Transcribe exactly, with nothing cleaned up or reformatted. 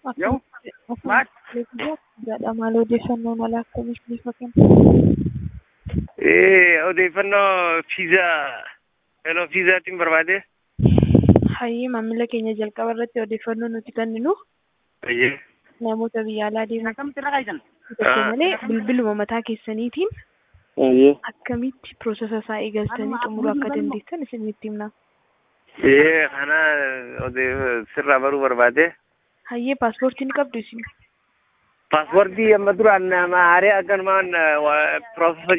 Yoo maal? Jedha maal odeeffannoo mala akkamiif bifa kenna? Eh, odeeffannoo fiizaa hello fiizaatiin barbaade. Hayyee maamila keenya jalqaba irratti odeeffannoo nuti kenninu Ayyee. namoota biyya alaa deeman Akkamitti raqaysan? tokko malee bilbiluma mataa keessaniitiin Ayyee. akkamitti piroosesa isaa eegaltanii xumuruu akka dandeessan isinitti himna. Eh, kana odeeffannoo sirraa baruu barbaade. Hayyee paaspoortii ni qabdu isin? Paaspoortii amma duraan nama haaree akkanumaan piroosesa